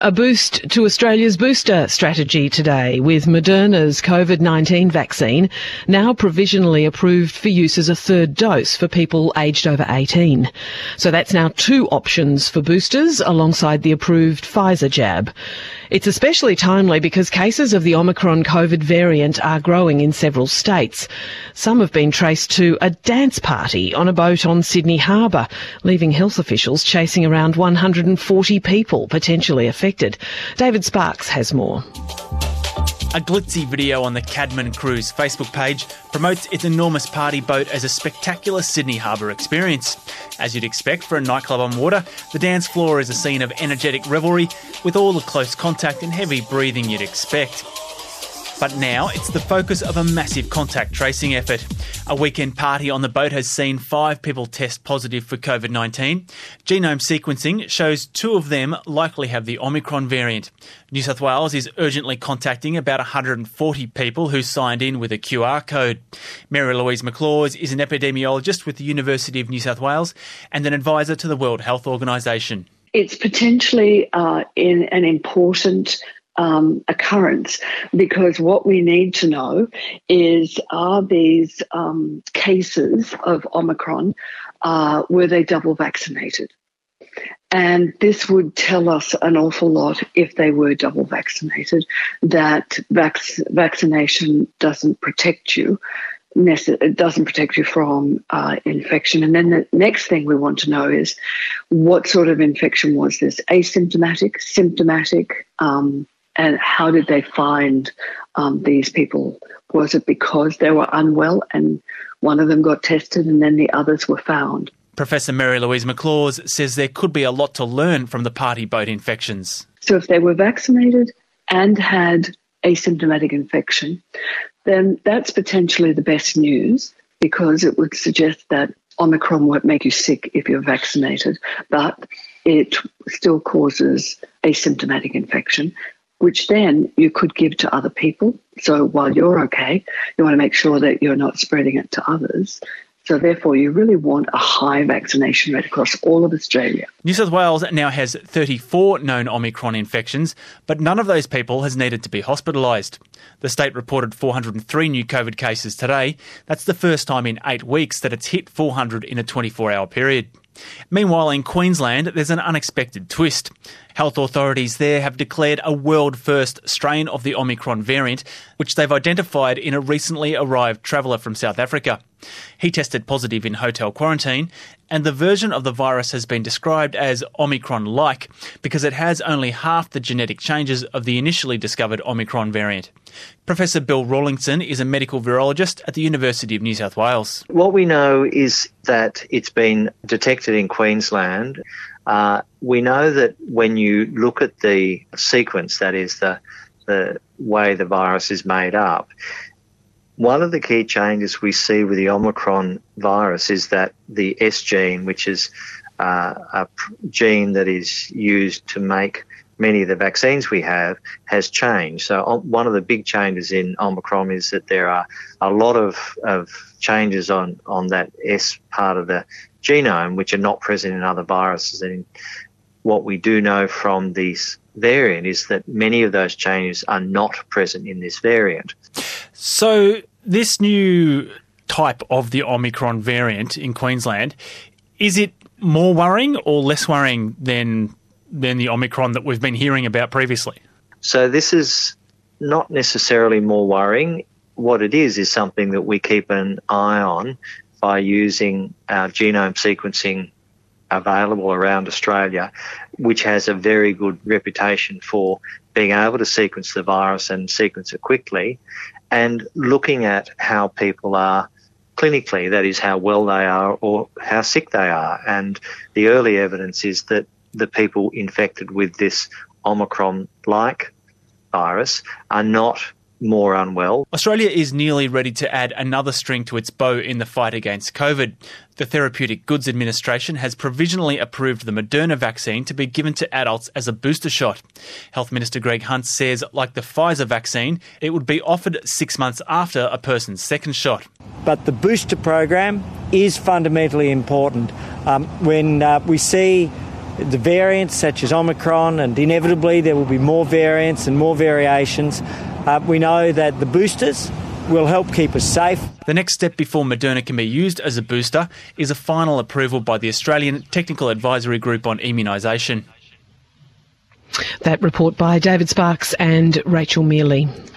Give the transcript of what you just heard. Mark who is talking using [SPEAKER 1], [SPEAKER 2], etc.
[SPEAKER 1] A boost to Australia's booster strategy today, with Moderna's COVID-19 vaccine now provisionally approved for use as a third dose for people aged over 18. So that's now 2 options for boosters alongside the approved Pfizer jab. It's especially timely because cases of the Omicron COVID variant are growing in several states. Some have been traced to a dance party on a boat on Sydney Harbour, leaving health officials chasing around 140 people potentially affected. David Sparks has more.
[SPEAKER 2] A glitzy video on the Cadman Cruise Facebook page promotes its enormous party boat as a spectacular Sydney Harbour experience. As you'd expect for a nightclub on water, the dance floor is a scene of energetic revelry with all the close contact and heavy breathing you'd expect. But now it's the focus of a massive contact tracing effort. A weekend party on the boat has seen 5 people test positive for COVID-19. Genome sequencing shows 2 of them likely have the Omicron variant. New South Wales is urgently contacting about 140 people who signed in with a QR code. Mary Louise McLaws is an epidemiologist with the University of New South Wales and an advisor to the World Health Organisation.
[SPEAKER 3] It's potentially in an important occurrence, because what we need to know is, are these cases of Omicron, were they double vaccinated? And this would tell us an awful lot if they were double vaccinated, that vaccination doesn't protect you. It doesn't protect you from infection. And then the next thing we want to know is, what sort of infection was this? Asymptomatic, symptomatic, and how did they find these people? Was it because they were unwell and one of them got tested and then the others were found?
[SPEAKER 2] Professor Mary Louise McLaws says there could be a lot to learn from the party boat infections.
[SPEAKER 3] So if they were vaccinated and had asymptomatic infection, then that's potentially the best news, because it would suggest that Omicron won't make you sick if you're vaccinated, but it still causes asymptomatic infection, which then you could give to other people. So while you're okay, you want to make sure that you're not spreading it to others. So therefore, you really want a high vaccination rate across all of Australia.
[SPEAKER 2] New South Wales now has 34 known Omicron infections, but none of those people has needed to be hospitalised. The state reported 403 new COVID cases today. That's the first time in 8 weeks that it's hit 400 in a 24-hour period. Meanwhile, in Queensland, there's an unexpected twist. Health authorities there have declared a world-first strain of the Omicron variant, which they've identified in a recently arrived traveller from South Africa. He tested positive in hotel quarantine, and the version of the virus has been described as Omicron-like because it has only half the genetic changes of the initially discovered Omicron variant. Professor Bill Rawlinson is a medical virologist at the University of New South Wales.
[SPEAKER 4] What we know is that it's been detected in Queensland. We know that when you look at the sequence, that is the way the virus is made up, one of the key changes we see with the Omicron virus is that the S gene, which is a gene that is used to make many of the vaccines we have, has changed. So one of the big changes in Omicron is that there are a lot of changes on that S part of the genome which are not present in other viruses. And what we do know from this variant is that many of those changes are not present in this variant.
[SPEAKER 2] So this new type of the Omicron variant in Queensland, is it more worrying or less worrying than the Omicron that we've been hearing about previously?
[SPEAKER 4] So this is not necessarily more worrying. What it is something that we keep an eye on by using our genome sequencing available around Australia, which has a very good reputation for being able to sequence the virus and sequence it quickly, and looking at how people are clinically, that is how well they are or how sick they are. And the early evidence is that the people infected with this Omicron-like virus are not more unwell.
[SPEAKER 2] Australia is nearly ready to add another string to its bow in the fight against COVID. The Therapeutic Goods Administration has provisionally approved the Moderna vaccine to be given to adults as a booster shot. Health Minister Greg Hunt says, like the Pfizer vaccine, it would be offered 6 months after a person's second shot.
[SPEAKER 5] But the booster program is fundamentally important. When we see the variants such as Omicron, and inevitably there will be more variants and more variations. We know that the boosters will help keep us safe.
[SPEAKER 2] The next step before Moderna can be used as a booster is a final approval by the Australian Technical Advisory Group on Immunisation.
[SPEAKER 1] That report by David Sparks and Rachel Mealy.